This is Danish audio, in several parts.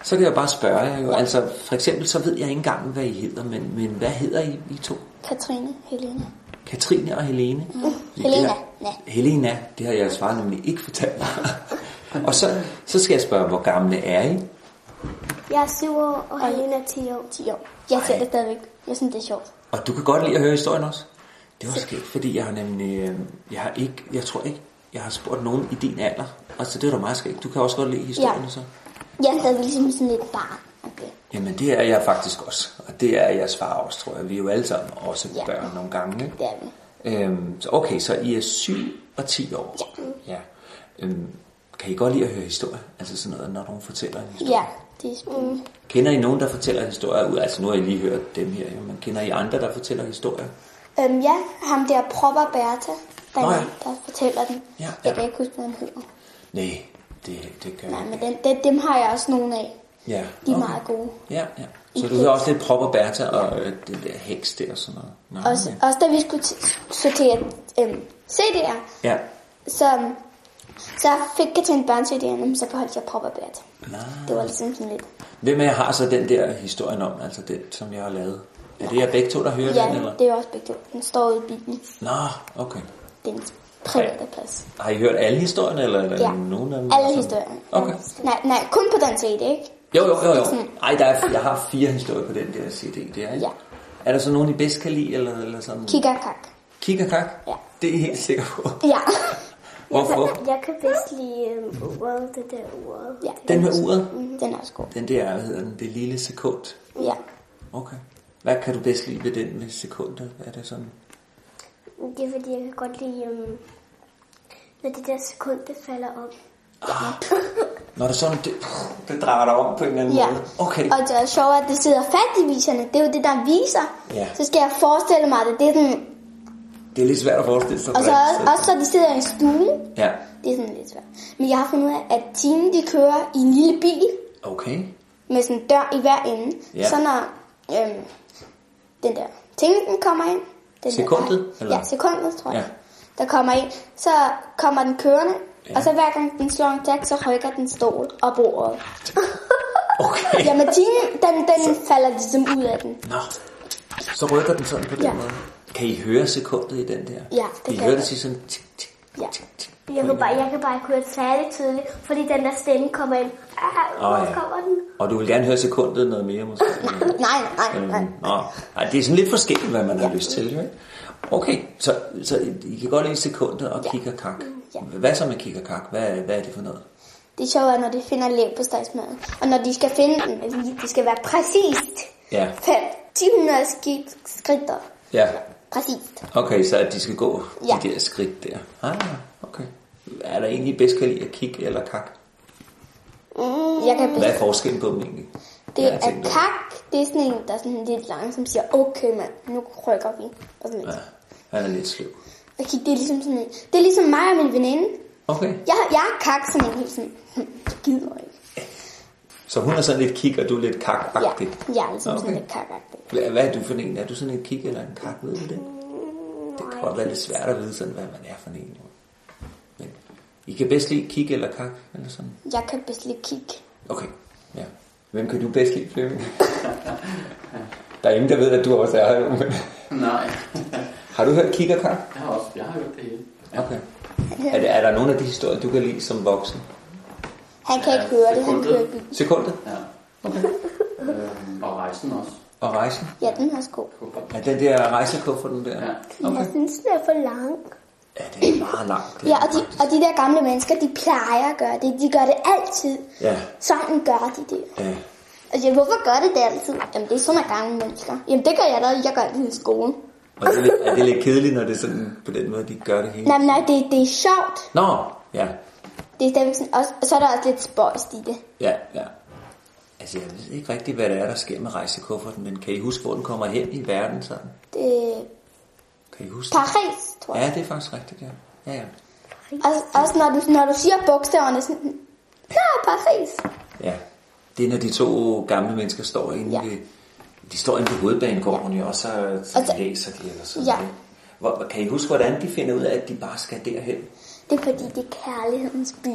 Så kan jeg bare spørge jer jo. Altså, for eksempel, så ved jeg ikke engang, hvad I hedder, men hvad hedder I to? Katrine, Helene. Katrine og Helene? Helena. Helena, det har jeg svaret nemlig ikke fortalt mig. Og så skal jeg spørge, hvor gamle er I? Jeg er 7 år, og Helene er 10 år. 10 år. Jeg ser det stadigvæk. Jeg synes, det er sjovt. Og du kan godt lide at høre historien også? Det var skægt, fordi jeg har nemlig... Jeg tror ikke, jeg har spurgt nogen i din alder. Altså, det er da meget skægt. Du kan også godt lide historien, så? Jeg er stadigvæk ligesom sådan lidt barn. Okay. Jamen, det er jeg faktisk også. Og det er jeres far også, tror jeg. Vi er jo alle sammen også børn nogle gange, ikke? Det er vi. Så okay, så I er 7 og 10 år. Ja. Kan I godt lide at høre historier? Altså sådan noget, når nogen fortæller en historie? Ja, det er spændende. Kender I nogen, der fortæller historier ud? Altså nu har I lige hørt dem her, men kender I andre, der fortæller historier? Ja, ham der Propper Bertha, der fortæller den. Ja. Jeg kan ikke huske, hvad han hedder. Nej, det kan Nej, men dem har jeg også nogle af. Ja. De er meget gode. Ja. Så du hører også lidt Propper Bertha og den der heks der og sådan noget? Også da vi skulle sortere CD'er, så fik Katrine børn-CD'erne, så beholdt jeg Propper Bertha. Det var ligesom sådan lidt. Hvem af jer har så den der historien om, altså den, som jeg har lavet? Er det jer begge to, der hører den? Eller? Det er også begge to. Den står ude i bilen. Nå, okay. Det er en private plads. Har I hørt alle historierne, eller er der nogen af dem? Alle historierne. Okay. Nej, kun på den CD, ikke? Jo. Ej, jeg har 4 historier på den der CD, det er ikke? Ja. Er der så nogen, I bedst kan lide, eller sådan? Kik og Kak. Kik og Kak? Ja. Det er I helt sikker på? Ja. Hvorfor? Jeg kan bedst lide uret, det der uret. Ja. Den med uret? Den er også god. Den der, hvad hedder den? Det lille sekund? Ja. Okay. Hvad kan du bedst lide ved den med sekundet? Er det sådan? Det er fordi, jeg kan godt lide, når det der sekund, det falder op. Når det sådan, det drejer dig om på en eller anden måde? Okay. Og det er sjovt, at det sidder fattigviserne. Det er jo det, der viser. Ja. Så skal jeg forestille mig det. Det er sådan... Det er lidt svært at forestille sig. Og så også de sidder i en stue. Ja. Det er sådan lidt svært. Men jeg har fundet ud af, at timen, de kører i en lille bil. Okay. Med sådan en dør i hver ende. Ja. Så når den der ting, den kommer ind. Sekundet? Ja, sekundet, tror jeg. Der kommer ind. Så kommer den kørende. Ja. Og så hver gang den slår en takt, så rykker den stol og bordet. Okay. Jamen timen, den falder ligesom ud af den. Nå. Så rykker den sådan på den måde. Kan I høre sekundet i den der? Ja, det kan I kan høre jeg. det sige sådan tik, tik, Ja. tik, tik. Jeg kan bare ikke høre det særligt tydeligt, fordi den der stemme kommer ind. Hvor kommer den? Og du vil gerne høre sekundet noget mere måske? Nej. Nej, det er sådan lidt forskelligt, hvad man har lyst til, ikke? Okay, så I kan godt lide sekundet og Kik og Kak. Ja. Hvad så med Kik og Kak? Hvad er det for noget? Det er sjovt, når de finder lev på stegsmaden. Og når de skal finde den, det skal være præcist. Ja. 500 skridt op. Ja. Præcist. Okay, så at de skal gå de der skridt der. Okay. Er der egentlig bedst kan lide at Kik eller Kak? Hvad er forskellen på dem egentlig? Det er Kak, det er sådan en, der er sådan lidt langsomt siger, okay mand, nu rykker vi. Og sådan lidt. Ja, han er lidt sløv. Og Kik, det er ligesom sådan en, det er ligesom mig og min veninde. Okay. Jeg er Kak sådan en helt sådan, gider ikke. Så hun er sådan lidt Kik, og du er lidt Kak-agtig? Ja, jeg er ligesom sådan lidt Kak-agtig. Hvad er du for en? Er du sådan en Kik eller en Kak, ved du det? Det kan godt være lidt svært at vide sådan, hvad man er for en. Men I kan bedst lide Kik eller Kak? Eller sådan? Jeg kan bedst lide Kik. Okay, ja. Hvem kan du bedst lide, Flemming? Der er ingen, der ved, at du også er her. Men... Nej. Har du hørt Kik og Kak? Jeg har hørt det hele. Ja. Okay. Er der nogle af de historier, du kan lide som voksen? Han kan ikke høre det, han kører bil. Sekundet? Ja. Okay. Og rejsen også. Og rejsen? Ja, den er også god. Ja, den der rejsekufferten der? Ja. Okay. Jeg synes, den er for lang. Ja, det er meget langt. Ja, og de der gamle mennesker, de plejer at gøre det. De gør det altid. Ja. Sådan gør de det. Ja. Altså, hvorfor gør det altid? Jamen, det er sådan, at gamle mennesker. Jamen, det gør jeg da. Jeg gør det i skolen. Og er det lidt kedeligt, når det er sådan på den måde, de gør det hele? Nej, det er sjovt. Nå, ja. Det er stadigvæk sådan, og så er der også lidt spøjst i det. Ja. Altså, jeg ved ikke rigtig, hvad det er, der sker med rejsekufferten, men kan I huske, hvor den kommer hen i verden sådan? Kan I huske Paris, tror jeg. Ja, det er faktisk rigtigt, ja. Ja. Også når du siger bogstaverne sådan, Paris. Ja, det er når de to gamle mennesker står inde ved... De står inde på hovedbanegården jo, og så læser de eller sådan noget. Kan I huske, hvordan de finder ud af, at de bare skal derhen? Det er fordi, det er kærlighedens by.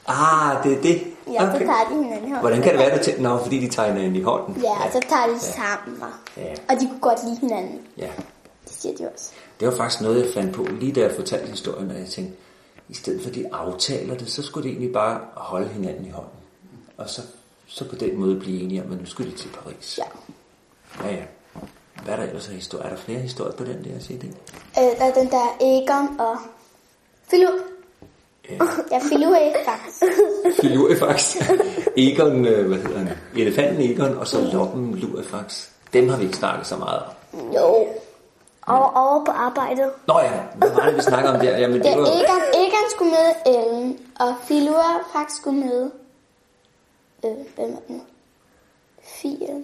Det er det? Ja, okay. Så tager de hinanden i hånden. Hvordan kan det være, at Nå, fordi de tager hinanden i hånden? Ja, og så tager de sammen. Og de kunne godt lide hinanden. Ja. Det siger de også. Det var faktisk noget, jeg fandt på, lige da jeg fortalte historien, og jeg tænkte, i stedet for de aftaler det, så skulle de egentlig bare holde hinanden i hånden. Og så på den måde blive enige om, at nu skulle de til Paris. Ja. Ja. Hvad er der ellers af historie? Er der flere historier på den der CD? Der er den der Egon og Filur. Ja, Filuefax. Filuefax. Egon, hvad hedder han? Elefanten Egon, og så loppen Luefax. Dem har vi ikke snakket så meget om. Jo. Over på arbejdet. Nå ja, hvad var det, vi snakker om der? Jamen, det var... Egon skulle møde Ellen, og Filuefax skulle møde... hvem var det nu? Fie.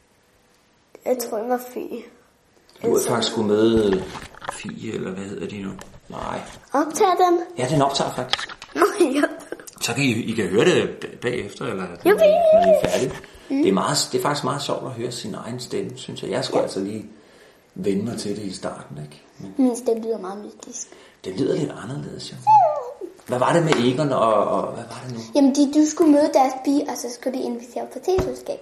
Jeg tror, det var Fie. Luefax skulle møde Fie, eller hvad hedder de nu? Nej. Optager den? Ja, den optager faktisk. Ja. Så kan I kan høre det bagefter, eller når I er færdige. Det er faktisk meget sjovt at høre sin egen stemme, synes jeg. Jeg skulle altså lige vende mig til det i starten, ikke? Men min stemme lyder meget mystisk. Det lyder lidt anderledes, jo. Hvad var det med Egon, og hvad var det nu? Jamen, du skulle møde deres bi, og så skulle de invitere på teselskab.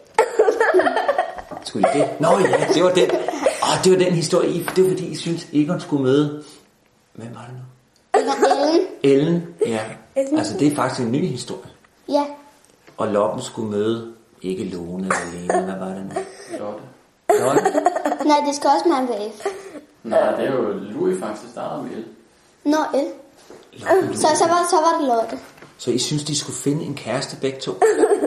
Skulle I det? Nå ja, det var den. Det var den historie. Det var fordi, I synes Egon skulle møde... Hvem var det nu? Ellen, ja. Altså, det er faktisk en ny historie. Ja. Og Loppen skulle møde, ikke Lone eller Lene, hvad var det nu? Lotte. Nej, det skal også meget være F. Nej, det er jo Louis faktisk, starter med L. Nå, L. Så var det Lotte. Så I synes, de skulle finde en kæreste begge to?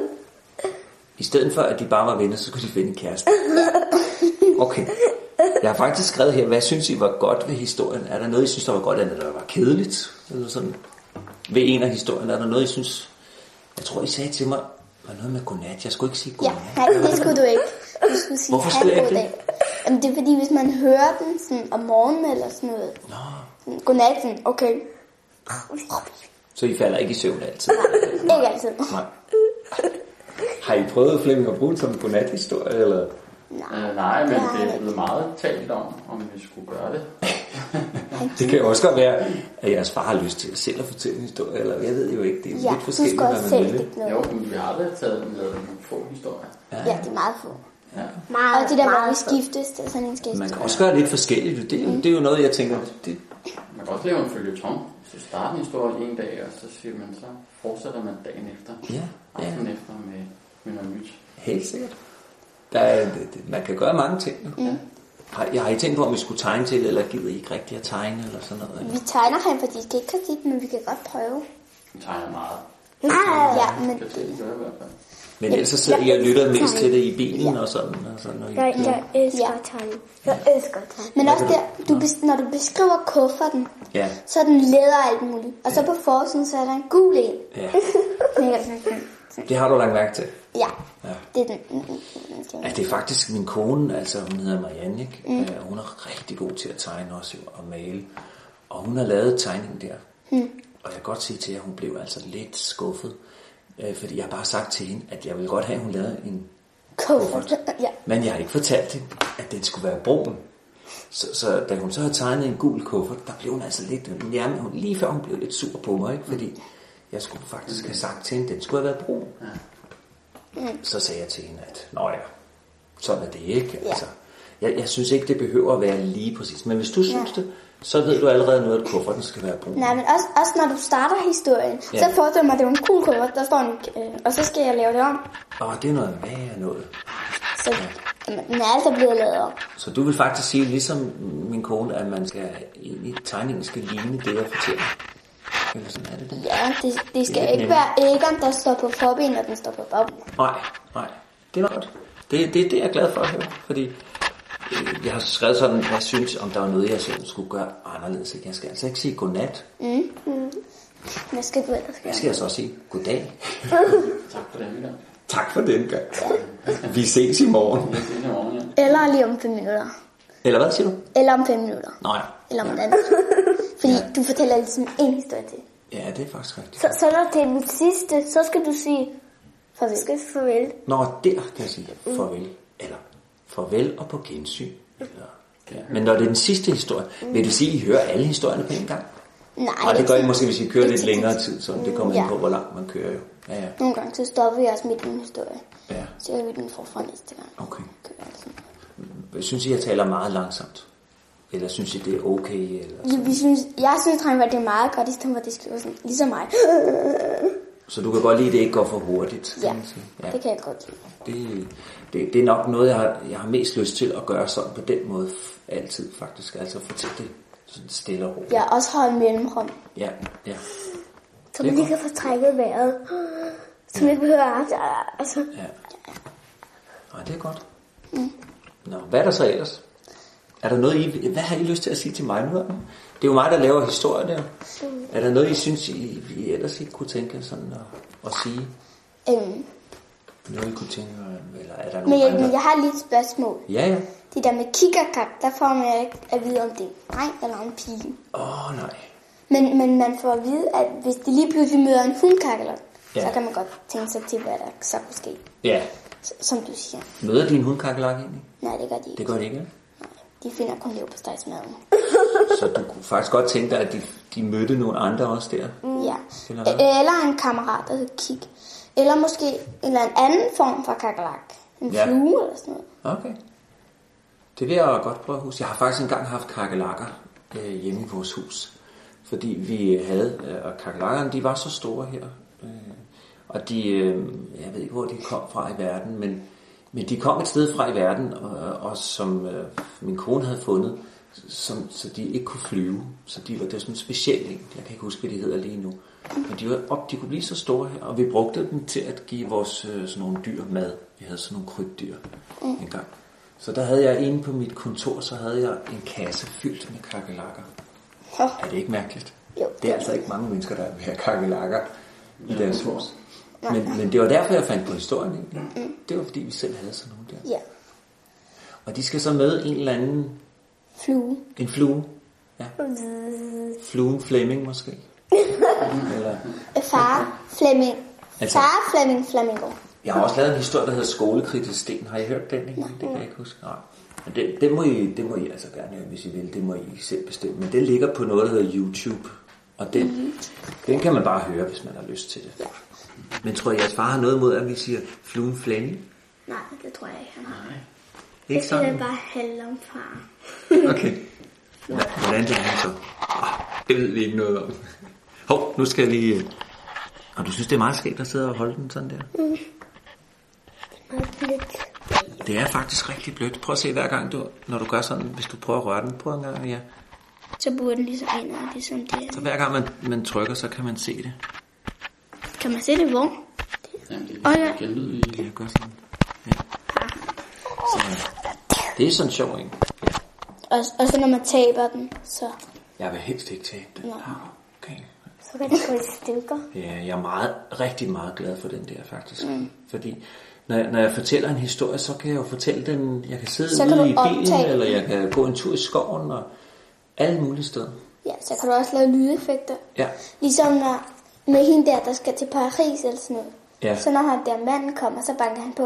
I stedet for, at de bare var venner, så skulle de finde en kæreste. Okay. Jeg har faktisk skrevet her, hvad synes I var godt ved historien? Er der noget, I synes, der var godt, eller der var kedeligt? Eller sådan? Ved en af historien, er der noget, I synes... Jeg tror, I sagde til mig, var noget med godnat. Jeg skulle ikke sige godnat. Ja, nej, det skulle du ikke. Du skulle sige, hvorfor skulle jeg ikke det? Jamen, det er fordi, hvis man hører den sådan, om morgenen eller sådan noget. Nå. Godnat, sådan, okay. Så I falder ikke i søvn altid? Nej, ikke altid. Nej. Har I prøvet Flemming at bruge den som en godnat-historie, eller... Nej, men det er blevet meget talt om vi skulle gøre det. Det kan jo også godt være, at jeres far har lyst til selv at fortælle en historie, eller jeg ved jo ikke, det er jo lidt forskelligt, hvad man vil. Jo, men vi har aldrig taget nogle få historier. Ja, det er meget få. Ja. Og det der, hvor vi skiftes, det er sådan en skiftes. Man kan også gøre lidt forskelligt, det er jo noget, jeg tænker... Man kan også lave en føljeton. Så starter en historie en dag, og så siger man, så fortsætter man dagen efter. Ja. Aften efter med noget nyt. Helt sikkert. Man kan gøre mange ting. Ja. Har I tænkt på, om vi skulle tegne til, eller gider I ikke rigtig at tegne, eller sådan noget? Eller? Vi tegner ham, fordi det ikke kan sige, men vi kan godt prøve. Vi tegner meget. Ja, men... Men ellers så sidder I og lytter mest til det i bilen og sådan. Jeg elsker at tegne. Jeg elsker at tegne. Men også der, når du beskriver kufferten, så er den læder og alt muligt. Og så på forsiden, så er der en gul en. Ja. Det har du lagt mærke til? Ja. Det er den. Ja, det er faktisk min kone, altså hun hedder Marianne, ikke? Hun er rigtig god til at tegne også og male. Og hun har lavet tegningen der. Og jeg kan godt sige til jer, at hun blev altså lidt skuffet. Fordi jeg har bare sagt til hende, at jeg ville godt have, at hun lavede en kuffert. Ja. Men jeg har ikke fortalt hende, at den skulle være brun. Så da hun så havde tegnet en gul kuffert, der blev hun altså lidt... lige før hun blev lidt sur på mig, ikke? Fordi jeg skulle faktisk have sagt til hende, at den skulle have været brun. Så sagde jeg til hende, at nå ja, sådan er det ikke. Altså, jeg synes ikke, det behøver at være lige præcis. Men hvis du synes det, så ved du allerede noget, at kufferten skal være brun. Nej, men også når du starter historien, så forestiller mig, at det er en cool kuffert, der står en, og så skal jeg lave det om. Det er noget værre noget. Så den er altså blevet lavet om. Så du vil faktisk sige, ligesom min kone, at man skal egentlig tegningen skal ligne det, jeg fortæller. Eller sådan er det. Ja, det skal ikke være Egon, der står på forben, og den står på bobben. Nej, det er godt. Det er jeg glad for at høre, fordi jeg har skrevet sådan, hvad jeg synes, om der var noget, jeg selv skulle gøre anderledes. Jeg skal altså ikke sige godnat. Hvad skal du ellers gøre? Jeg skal altså også sige goddag. Tak for den gang. Tak for den gang. Vi ses i morgen. Eller lige om 5 minutter. Eller hvad siger du? Eller om 5 minutter. Nej. Eller om en anden. Fordi du fortæller ligesom en historie til. Ja, det er faktisk rigtigt. Så når det er den sidste, så skal du sige farvel. Nå, der kan jeg sige farvel. Eller farvel og på gensyn. Men når det er den sidste historie, vil det sige, at I hører alle historierne på en gang? Nej, det gør I måske, hvis I kører lidt længere tid, så det kommer ind på, hvor langt man kører jo. Ja. Nogle gange så stopper vi også midt i en historie. Ja. Så er vi den forfra næste gang. Okay. Synes I, jeg taler meget langsomt? Eller synes I, det er okay? Eller jeg synes, det er meget godt, i stedet for, at det skriver sådan, ligesom mig. Så du kan godt lide, at det ikke går for hurtigt? Ja, det kan jeg godt lide. Det er nok noget, jeg har mest lyst til at gøre sådan på den måde altid faktisk. Altså fortælle det sådan stille og roligt. Ja, også holde mellemrum. Ja. Så man lige kan få trækket vejret. Så man ikke behøver altså. Ja. Nej, det er godt. Nå, hvad er der så ellers? Er der noget, hvad har I lyst til at sige til mig nu? Det er jo mig, der laver historier der. Er der noget, I synes, I ellers ikke kunne tænke sådan at sige? Noget, I kunne tænke, eller er der noget Men jeg har lige et spørgsmål. Ja. Det der med kikkerkak, der får man ikke at vide, om det er en dreng eller en pige. Nej. Men man får at vide, at hvis det lige pludselig møder en hundkakkelot, så kan man godt tænke sig til, hvad der så kunne ske. Ja. Som du siger. Møder de en hundkakkelak egentlig? Nej, det gør de ikke. Det gør de ikke, Nej, de finder kun leverpostejsmaden. Så du kunne faktisk godt tænke dig, at de mødte nogle andre også der? Ja. Eller en kammerat, der hedder Kik. Eller måske en anden form for kakkelak. En flue eller sådan noget. Okay. Det vil jeg godt prøve at huske. Jeg har faktisk engang haft kakkelakker hjemme i vores hus. Fordi vi havde, og kakkelakkerne, de var så store her. Og de, jeg ved ikke, hvor de kom fra i verden, men de kom et sted fra i verden, og som min kone havde fundet, så de ikke kunne flyve. Så det var sådan en speciel en. Jeg kan ikke huske, hvad de hedder lige nu. Men de kunne blive så store her, og vi brugte dem til at give vores sådan nogle dyr mad. Vi havde sådan nogle krybdyr engang. Så der havde jeg inde på mit kontor, så havde jeg en kasse fyldt med kakkelakker. Er det ikke mærkeligt? Jo. Det er altså ikke mange mennesker, der vil have kakkelakker i deres hus. Men det var derfor, jeg fandt på historien egentlig. Det var fordi, vi selv havde sådan nogle der. Ja. Og de skal så med en eller anden... Flue. En flue? Ja. Fluen Flemming måske? Eller... Far Flemming. Altså, Far Flemming Flamingo. Jeg har også lavet en historie, der hedder Skolekritisk Sten. Har I hørt den? Ikke? Det kan jeg ikke huske. Nej. Men det må I altså gerne, hvis I vil. Det må I selv bestemme. Men det ligger på noget, der hedder YouTube. Og den kan man bare høre, hvis man har lyst til det. Ja. Men tror I, jeres far har noget imod, at vi siger Fluen Flemming? Nej, det tror jeg ikke. Nej. Det skal bare handle om far. Okay. Hvordan det er så? Det ved vi ikke noget om. Hov, nu skal jeg lige... Og du synes, det er meget skægt at sidde og holde den sådan der? Det er meget blødt. Det er faktisk rigtig blødt. Prøv at se hver gang, når du gør sådan, hvis du prøver at røre den. Prøv en gang, ja. Så burde den ligesom ind, og ligesom det. Så hver gang man trykker, så kan man se det. Kan man se det hvor? Jamen, det er lyd i. Jeg gør sådan. Ja. Så det er sådan sjovt, ikke? Og så når man taber den, så... Jeg vil helst ikke tabe den. Nej. Okay. Så kan det gå i stykker. Ja, jeg er rigtig meget glad for den der, faktisk. Fordi når jeg fortæller en historie, så kan jeg jo fortælle den... Jeg kan sidde ude i bilen, eller jeg kan gå en tur i skoven, og alle mulige steder. Ja, så kan du også lave lydeffekter. Ja. Ligesom når med hende der skal til Paris eller sådan noget. Ja. Så når han der manden kommer, så banker han på.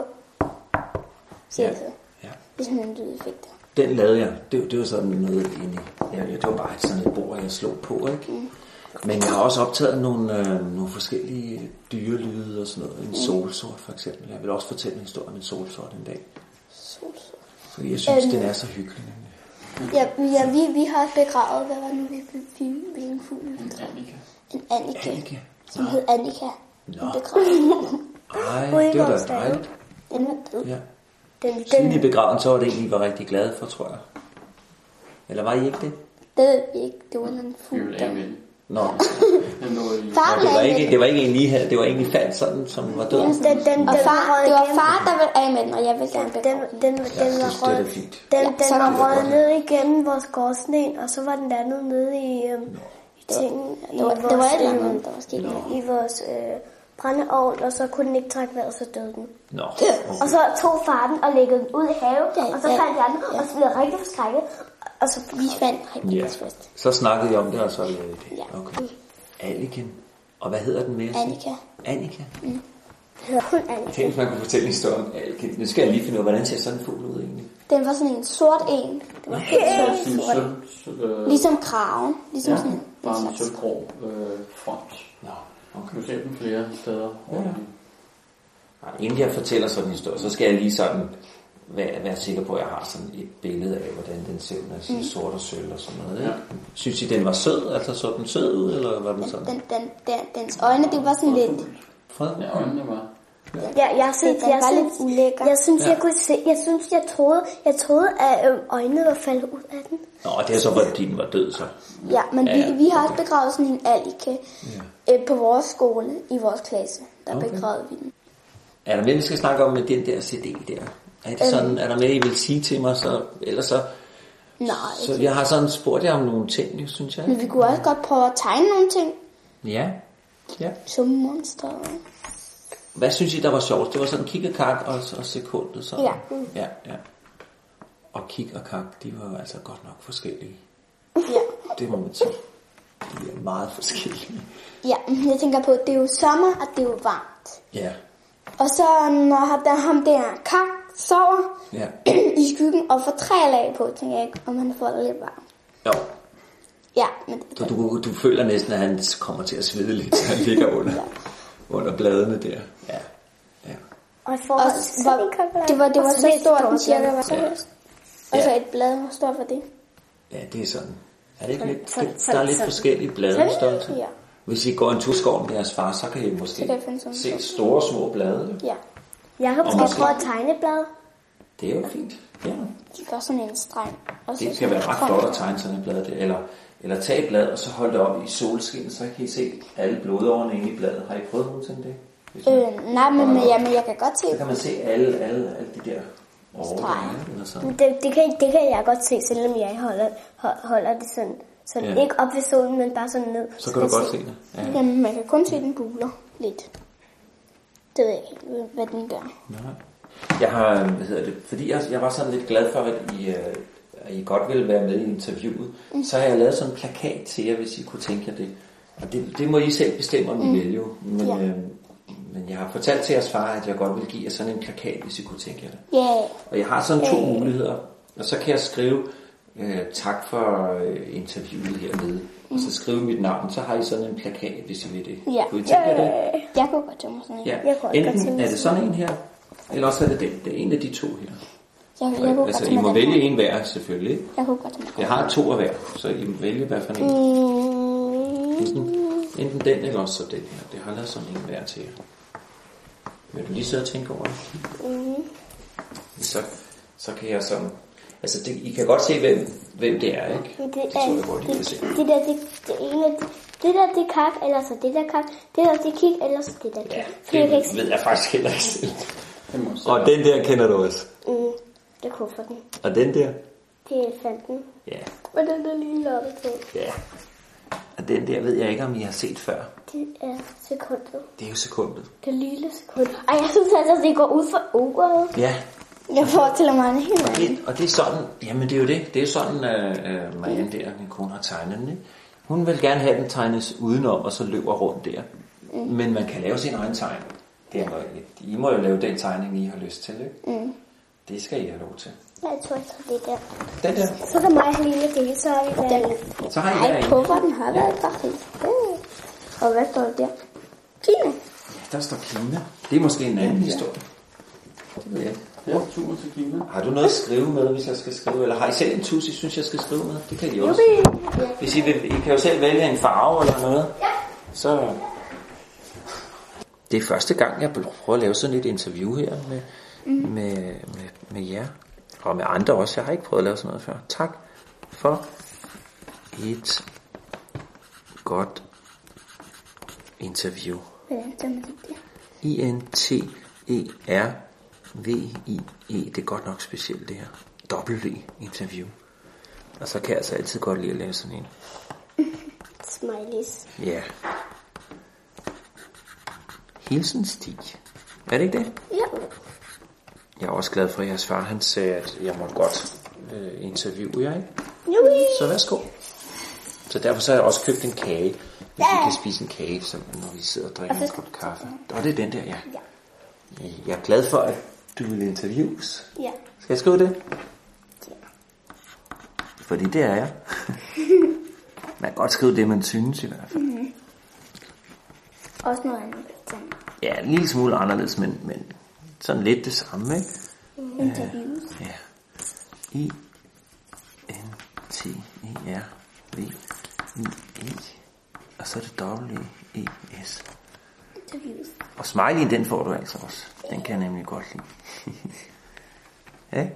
Siger det så. Ja. Det er sådan en lydeffekter. Den lavede jeg. Det var sådan noget inde. Det var bare sådan et bord, jeg slog på, ikke? Men jeg har også optaget nogle forskellige dyrelyde og sådan noget. En solsort for eksempel. Jeg vil også fortælle en historie om en solsort en dag. Solsort. Fordi jeg synes, den er så hyggelig. Ja, vi har også begravet, hvad var det nu, hvilken fugl vi begravede? En Annika. Annika. Som hed Annika. Nå. Begravet. Det var da dejligt. Den var død. Ja. Siden I begraven, så var det egentlig, I var rigtig glade for, tror jeg. Eller var I ikke det? Det ved vi ikke. Det var en fugl der. Nå. Far det var ikke en lige her. Det var egentlig faldt sådan, som var død. Og far, det var far, der ville af med den, og jeg ville gerne begrave. Den var røget ned igennem vores gårdsten, og så var den landet nede i tingen. Det var et eller andet, der var sket. I vores brændeovn, og så kunne den ikke trække vejret, så døde den. Nå. Og så tog far den og læggede den ud i havet, og så fandt jeg den, og så blev jeg rigtig forskrækket. Og så vi fandt rigtig fast. Så snakkede jeg om det, og så lavede det. Ja. Okay. Anniken. Og hvad hedder den mere? Annika. Annika? Hun Annika. Tænk, hvis man kunne fortælle en historie om Annika. Nu skal jeg lige finde ud af, hvordan ser sådan en fugl ud egentlig? Den var sådan en sort en. Den var helt sort. Ligesom kraven. Ligesom sådan bare en sølvgrå front. Nå, okay. Du ser den flere steder. Ja. Inden jeg fortæller sådan en historie, så skal jeg lige sådan være sikker på, at jeg har sådan et billede af, hvordan den ser ud, når jeg siger sort og sølv og sådan noget. Ja. Synes I, den var sød? Altså så den sød ud, eller var den sådan? Dens øjne, det var sådan lidt... Fred? Ja, øjnene var... Ja, jeg synes, den var lidt ulækker. Jeg troede, at øjnene var faldet ud af den. Nå, det er så, fordi den var død, så. Ja, men vi har også begravet sådan en allike på vores skole, i vores klasse. Der begravede vi den. Er der mere, vi skal snakke om med den der CD der? Er det sådan, er der mere, I vil sige til mig, så, ellers så... Nej. Så jeg har sådan spurgt jer om nogle ting, synes jeg. Men vi kunne også godt prøve at tegne nogle ting. Ja. Som monster. Hvad synes I, der var sjovt? Det var sådan kig og kak og sekundet. Sådan. Ja. Og kig og kak, de var jo altså godt nok forskellige. Ja. Det må man sige. De er meget forskellige. Ja, jeg tænker på, at det er jo sommer, og det er jo varmt. Ja. Og så når ham der kak sover i skyggen og får 3 lag på, tænker jeg ikke, om han får det lidt varmt. Jo. Ja, men så du føler næsten, at han kommer til at svede lidt, så han ligger under bladene der. Ja. Og i forhold til det var så stort, den cirka var så højst. Og så et blad, hvor stort var det? Ja, det er sådan. Er det ikke lidt? Der er lidt forskellige bladestørrelser. Ja. Hvis I går en tur i skoven med jeres far, så kan I måske se store, små blade. Ja. Jeg har måske prøvet at tegne blad. Det er jo fint. Ja. De gør sådan en streng. Det kan være ret flot at tegne sådan et blad. Eller tage et blad, og så holde det op i solskin, så kan I se alle blodårene inde i bladet. Har I prøvet nogensinde det? Nej, men jeg kan godt se. Så kan man se alle de der streger. Det kan jeg godt se, selvom jeg holder det sådan ikke op ved solen, men bare sådan ned. Så kan du godt se det. Ja. Jamen, man kan kun se den buler lidt. Det ved jeg ikke, hvad den gør. Nej. Jeg har, fordi jeg var sådan lidt glad for, at I godt ville være med i interviewet, så har jeg lavet sådan en plakat til jer, hvis I kunne tænke jer det. Og det må I selv bestemme, om I vil jo. Men jeg har fortalt til jeres far, at jeg godt vil give jer sådan en plakat, hvis I kunne tænke jer det. Yeah. Og jeg har sådan 2 muligheder. Og så kan jeg skrive, tak for interviewet hernede. Og så skrive mit navn, så har I sådan en plakat, hvis I vil det. Kunne I tænke jer det? Jeg kunne godt tænke mig sådan en. Ja. Enten er det sådan en her, eller også er det den. Det er en af de 2 her. Altså, I må vælge en hver, selvfølgelig. Jeg kunne godt tænke mig. Jeg har 2 af hver, så I må vælge hvad for en. Enten den, eller også den her. Det har lavet sådan en hver til jer. Vil du lige sidde og tænke over det? Så kan jeg sådan... Altså, I kan godt se, hvem det er, ikke? Det tror jeg godt, I kan se. Det der, det er kak, eller så det der kak. Det der, det er kig, eller så det der kig. Ja, det ved jeg faktisk heller ikke selv. Og den der kender du også? Det er kufferten. Og den der? Det er elefanten. Ja. Og den der lille loppe på. Ja. Og den der ved jeg ikke, om I har set før. Det er sekundet. Det er jo sekundet. Det lille sekund. Ej, jeg synes altså, det går ud for ordet. Ja. Jeg fortæller mig en helt og det er sådan, jamen det er jo det. Det er sådan, Marianne der, min kone har tegnet den, ikke? Hun vil gerne have den tegnes udenom, og så løber rundt der. Men man kan lave sin egen tegn. I må jo lave den tegning, I har lyst til, ikke? Det skal I have lov til. Jeg tror, det er der. Den der? Så kan mig have lille del, så har vi den. Så har I der en. Kufferten har været gratis. Og hvad står der? Kina. Ja, der står Kina. Det er måske en anden historie. Det ved jeg. Ja, turen til Kina. Har du noget at skrive med, hvis jeg skal skrive? Eller har I selv en tus, I synes, jeg skal skrive med? Det kan I også. Hvis I kan jo selv vælge en farve eller noget. Så... Det er første gang, jeg prøver at lave sådan et interview her med jer. Og med andre også. Jeg har ikke prøvet at lave sådan noget før. Tak for et godt interview. INTERVIE. Det er godt nok specielt det her. W-interview. Og så kan jeg altså altid godt lide at lave sådan en. Smileys. Ja. Hilsen Stig. Er det ikke det? Ja. Jeg er også glad for, at jeres far han sagde, at jeg må godt interviewe jer, ikke? Jo. Så værsgo. Så derfor så har jeg også købt en kage. Hvis vi kan spise en kage, så når vi sidder og drikker en kop kaffe. Og det er den der, ja. Jeg er glad for, at du vil interviews. Ja. Skal jeg skrive det? Ja. Fordi det er jeg. Man kan godt skrive det, man synes i hvert fald. Mm-hmm. Også noget andet. Ja, en lille smule anderledes, men sådan lidt det samme, ikke? Interviews. Ja. I-N-T-E-R-V-I-E. Og så er det W-E-S. Interviews. Og smiley, den får du altså også. Den kan jeg nemlig godt lide. Ja.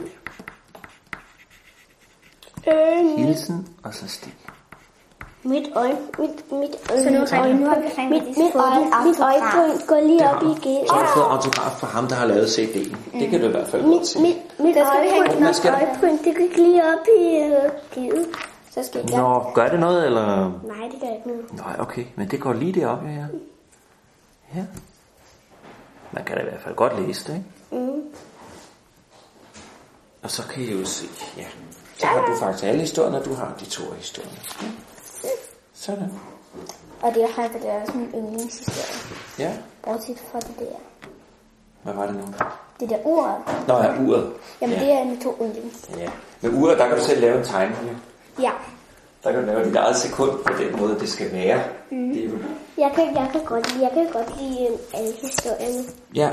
Hilsen, og så Stig. Mit øje går lige op i G. Så har du fået autograf fra ham, der har lavet CD'en. Det kan du i hvert fald godt se. Mit øjeprint, det gik lige op i G'et. Så skal jeg. Nå, gør det noget, eller? Nej, det gør ikke noget. Nej, okay, men det går lige deroppe, ja. Ja. Man kan da i hvert fald godt læse det, ikke? Mm. Og så kan I jo se, ja. Så har du faktisk alle historierne, og du har de 2 historier. Sådan. Og det har det der sådan en yndlingshistorie. Ja. Bortset fra det der. Hvad var det nu? Det der uret. Nå ja, uret. Jamen ja. Det er en 2 yndlings. Ja. Med uret, der kan du selv lave en tegning. Ja. Der kan du lave dit eget sekund på den måde, det skal være. Mm. Det er jo... Jeg kan godt lide alle historierne. Ja.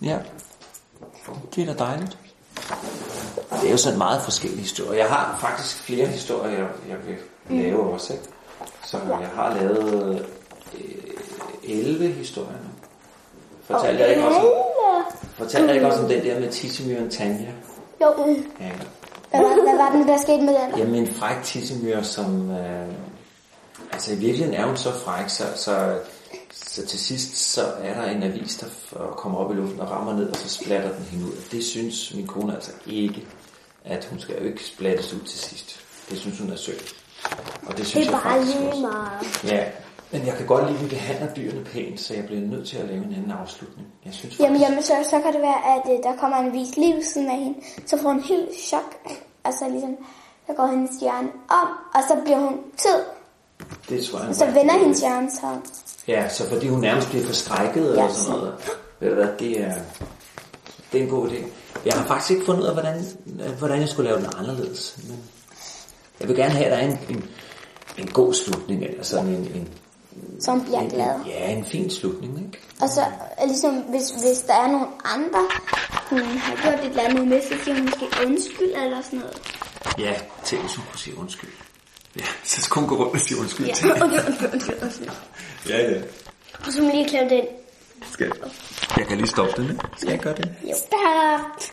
Det er da dejligt. Det er jo sådan meget forskellige historier. Jeg har faktisk flere historier, jeg vil lave også, ikke? Så jeg har lavet 11 historier nu. Fortalte jeg ikke også om den der med Tissemyren Tanja? Jo. Ja. Hvad var den, der skete med den? Jamen en fræk tissemyre, som... altså i virkeligheden er hun så fræk, så til sidst så er der en avis, der kommer op i luften og rammer ned, og så splatter den hende ud. Det synes min kone altså ikke, at hun skal jo ikke splattes ud til sidst. Det synes hun er synd. Og det synes det er jeg bare faktisk lige også. meget. Ja, men jeg kan godt lide, at vi behandler dyrene pænt, så jeg bliver nødt til at lave en anden afslutning. Jeg synes faktisk... Jamen så kan det være, at der kommer en vis lige ved siden af hende, så får hun helt chok. Altså ligesom, så går hendes hjerne om, og så bliver hun tid. Det tror jeg. Og så vender hendes hjerne sig. Ja, så fordi hun nærmest bliver forskrækket eller sådan noget. Ved du hvad, det er en god idé. Jeg har faktisk ikke fundet ud af, hvordan jeg skulle lave den anderledes. Men jeg vil gerne have, at der er en god slutning, eller sådan en som bliver glad. Ja, en fin slutning, ikke? Og så ligesom, hvis der er nogen andre, hun har gjort et eller andet med, så siger hun måske undskyld eller sådan noget. Ja, til hvis hun kunne sige undskyld. Ja, så skal hun gå rundt og sige undskyld ja. til. Undskyld. Ja. Og så må lige klemme den. Skal jeg kan lige stoppe den, ikke? Skal jeg gøre det? Jo.